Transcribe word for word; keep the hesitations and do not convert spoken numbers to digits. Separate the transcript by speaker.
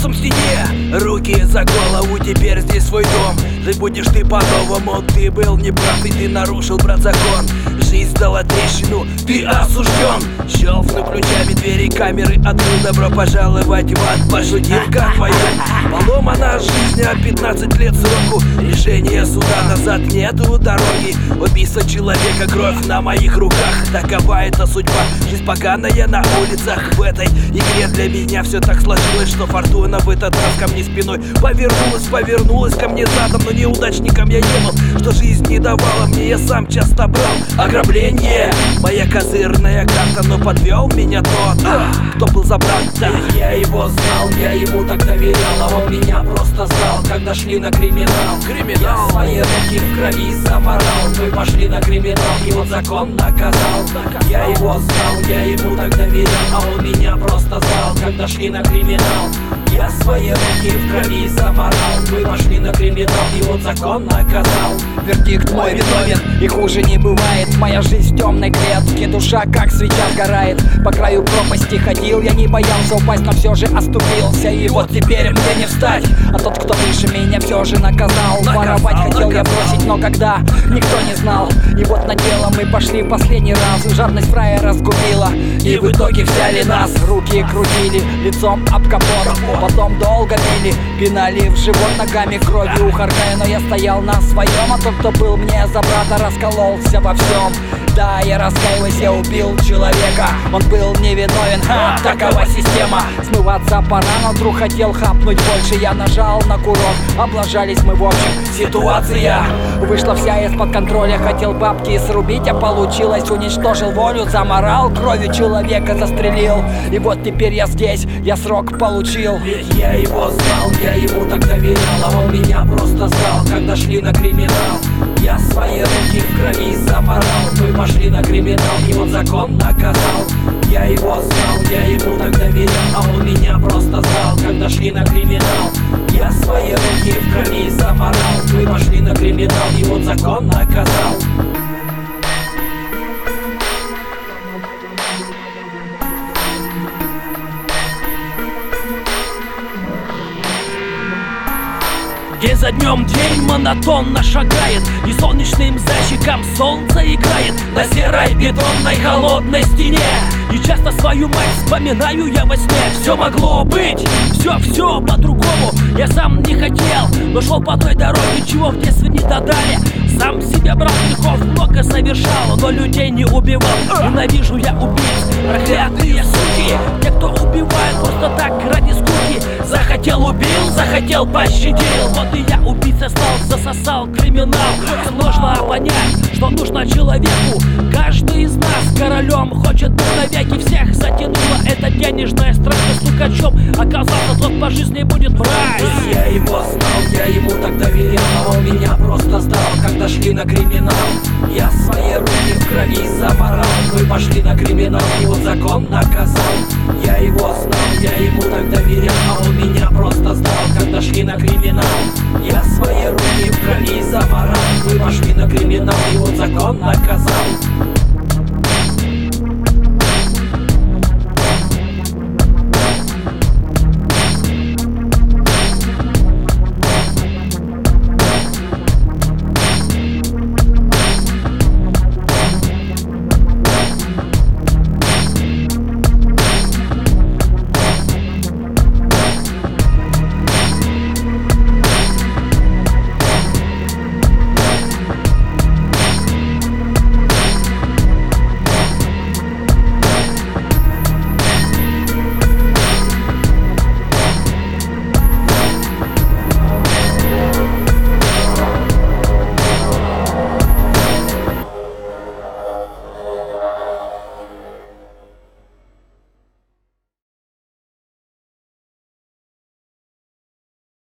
Speaker 1: носом в стене, руки за голову, теперь здесь свой дом. Жить будешь ты по-новому, ты был неправ, и ты нарушил, брат, закон. Жизнь дала трещину, ты осужден. Щелкну ключами двери камеры, открыл, добро пожаловать в ад. Пошутилка твоя, поломана жизнь, а пятнадцать лет сроку. Решение суда, назад нету дороги. Убийство человека, кровь на моих руках. Такова эта судьба, жизнь поганая на улицах. В этой игре для меня все так сложилось, что фортуна в этот раз ко мне спиной повернулась, повернулась ко мне задом. Но неудачником я не был, что жизнь не давала мне, я сам часто брал. Ограбление, моя козырная карта, но подвел меня тот, а, кто был за брата.
Speaker 2: Я его знал, я ему так доверял, а он меня просто сдал, когда шли на криминал.
Speaker 1: Криминал.
Speaker 2: Я свои руки в крови заморал, мы пошли на криминал, и он закон наказал. Я его знал, я ему так доверял, а он меня просто сдал, когда шли на криминал. Я свои руки в крови заморал, мы пошли на криминал, и он закон наказал.
Speaker 3: Вердикт мой виновен, и хуже не бывает. Моя жизнь в темной клетке, душа как свеча сгорает. По краю пропасти ходил, я не боялся упасть, но все же оступился. И вот теперь мне не встать, а тот, кто выше меня, все же наказал. Воровать хотел я бросить, но когда никто не знал. И вот на дело мы пошли в последний раз. Жадность фрая разгубила, и в итоге взяли нас. Руки крутили, лицом об капот, потом долго били, пинали в живот ногами, кровью ухаркая. Но я стоял на своем, а тот, кто был мне за брата, раскололся во всем. Да, я раскаиваюсь, я убил человека, он был невиновен, ха, такова система. Смываться пора, но вдруг хотел хапнуть больше. Я нажал на курок, облажались мы в общем. Ситуация вышла вся из-под контроля. Хотел бабки срубить, а получилось. Уничтожил волю, заморал, кровью человека застрелил. И вот теперь я здесь, я срок получил.
Speaker 2: Ведь я его знал, я ему так доверял, а он меня просто сдал, когда шли на криминал. Я свои руки в крови заморал, мы пошли на криминал, и он закон наказал. Я его знал, я ему так доверял, а он меня просто сдал, когда шли на криминал. Я свои руки в крови заморал, мы пошли на криминал, и он закон наказал.
Speaker 1: День за днем день монотонно шагает, и солнечным зайчиком солнце играет на серой бетонной холодной стене. И часто свою мать вспоминаю я во сне. Все могло быть, все-все по-другому. Я сам не хотел, но шел по той дороге, чего в детстве не додали. Сам себе брал грехов, много совершал, но людей не убивал. Ненавижу я убийц, проклятые суки, те, кто убивает просто так ради скуки. Захотел убил, захотел пощадил, вот и я убийца стал, засосал криминал. Сложно понять, что нужно человеку. Каждый из нас королем хочет быть навеки. Всех затянуло это денежная страсть, стукачом оказался тот по жизни будет мразь.
Speaker 2: Я его знал, я ему так доверял, а он меня просто сдал, когда шли на криминал. Я свои руки в крови заморал, мы пошли на криминал, и он закон наказал. Я его знал, я ему так доверял, а он меня просто сдал, когда шли на криминал. Я свои руки в крови заморал, мы пошли на криминал, и он закон наказал.